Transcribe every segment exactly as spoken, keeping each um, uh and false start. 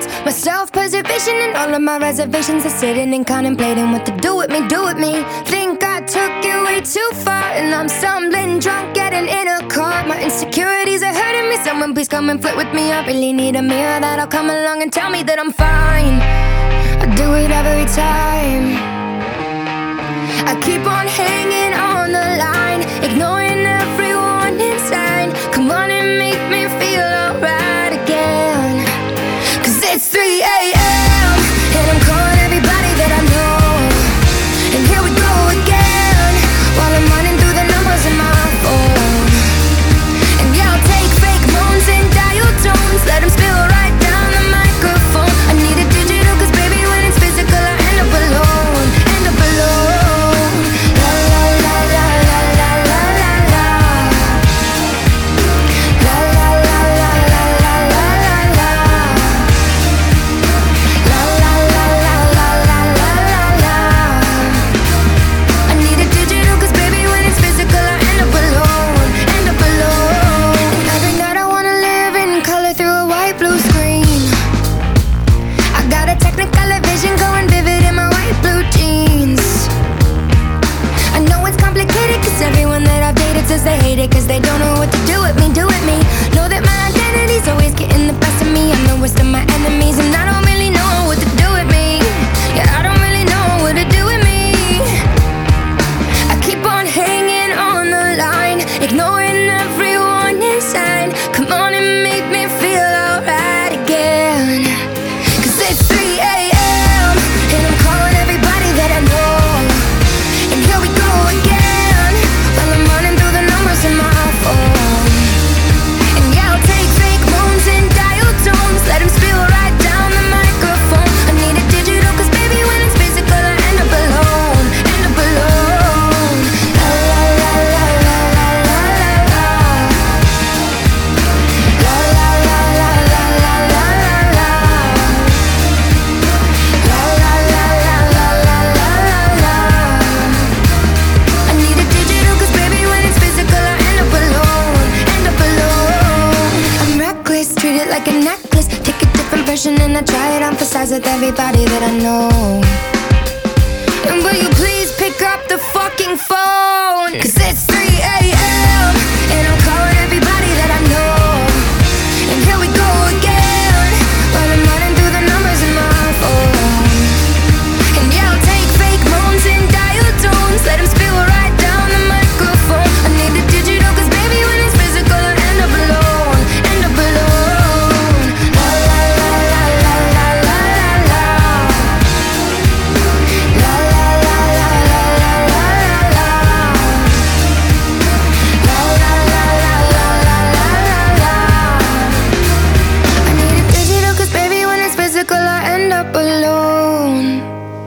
thoughts, my self-preservation, and all of my reservations are sitting and contemplating what to do with me, do with me. Think I took it way too far, and I'm stumbling drunk, getting in a car. My insecurities are hurting me. Someone please come and flirt with me. I really need a mirror that'll come along and tell me that I'm fine. I do it every time. I keep on hanging on the line, ignoring every warning sign. Come on and make me feel alright again. Cause it's three a m and I'm calling everybody that I know. And here we go again, while I'm running through the numbers in my phone. And yeah, I'll take fake moans and dial tones, let them spill right down the microphone. I need a digital cause baby when it's physical I end up alone, end up alone. La la la la la la la la la. La la la la la la la la la. La la la la la la la la la. I need a digital cause baby when it's physical I end up alone, end up alone. Every night I wanna live in color through a white blue screen. I got a technicolor vision going vivid in my white blue jeans. I know it's complicated cause everyone that I've dated says they hate it cause they don't know what to do with me, do with me. Know that my identity's always getting the best of me. I'm the worst of my enemies and I don't really know what to do with me. Yeah, I don't really know what to do with me. I keep on hanging on the line, ignoring every warning sign. Come on and make me feel alright again. Cause it's three a m and I'm calling everybody that I know. And here we go again, while I'm running through the numbers in my phone. And yeah, I'll take fake moans and dial tones, let them spill right down the microphone. I need a digital cause baby when it's physical I end up alone, end up alone. La la la la la la la la la. La la la la la la la la la. La la la la la la la la la. I need a digital cause baby when it's physical I end up alone, end up alone. I'm reckless, treat it like a necklace. Take a different version and I try it on for size with everybody that I know. And will you please pick up the fucking phone? Cause it's three a m and I'm calling everybody that I know. And here we go again, while I'm running through the numbers in my phone. And yeah, I'll take fake moans and dial tones, let them spill right down the microphone. I need the digital cause baby when it's physical I end up alone, end up alone. La la la la la la la la la. La la la la la la la la la. La la la la la la la la la. I need a digital cause baby when it's physical I end up alone.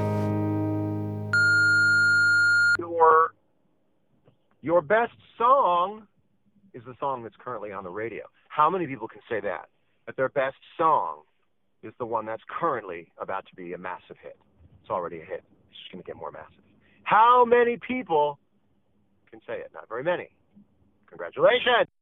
Your your best song is the song that's currently on the radio. How many people can say that? That their best song is the one that's currently about to be a massive hit. It's already a hit. It's just going to get more massive. How many people can say it? Not very many. Congratulations.